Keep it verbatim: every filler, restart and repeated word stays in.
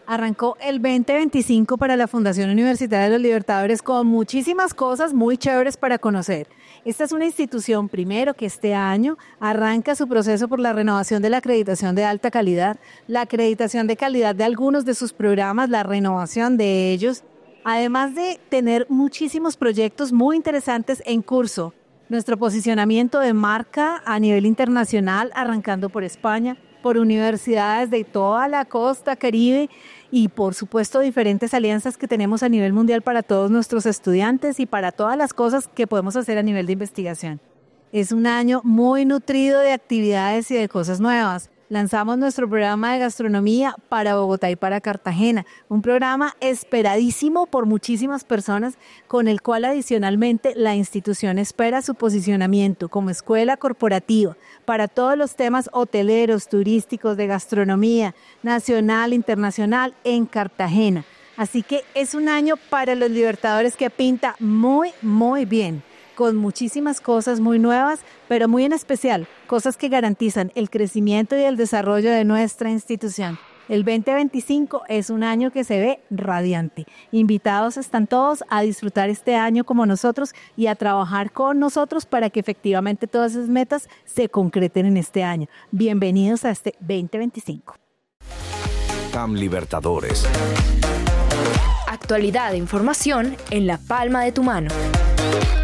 Arrancó el veinte veinticinco para la Fundación Universitaria de los Libertadores con muchísimas cosas muy chéveres para conocer. Esta es una institución, primero, que este año arranca su proceso por la renovación de la acreditación de alta calidad, la acreditación de calidad de algunos de sus programas, la renovación de ellos, además de tener muchísimos proyectos muy interesantes en curso. Nuestro posicionamiento de marca a nivel internacional, arrancando por España, por universidades de toda la costa Caribe y por supuesto diferentes alianzas que tenemos a nivel mundial para todos nuestros estudiantes y para todas las cosas que podemos hacer a nivel de investigación. Es un año muy nutrido de actividades y de cosas nuevas. Lanzamos nuestro programa de gastronomía para Bogotá y para Cartagena, un programa esperadísimo por muchísimas personas, con el cual adicionalmente la institución espera su posicionamiento como escuela corporativa para todos los temas hoteleros, turísticos, de gastronomía nacional, internacional en Cartagena. Así que es un año para los Libertadores que pinta muy, muy bien, con muchísimas cosas muy nuevas, pero muy en especial, cosas que garantizan el crecimiento y el desarrollo de nuestra institución. El veinte veinticinco es un año que se ve radiante. Invitados están todos a disfrutar este año como nosotros y a trabajar con nosotros para que efectivamente todas esas metas se concreten en este año. Bienvenidos a este veinte veinticinco. C A M Libertadores. Actualidad e información en la palma de tu mano.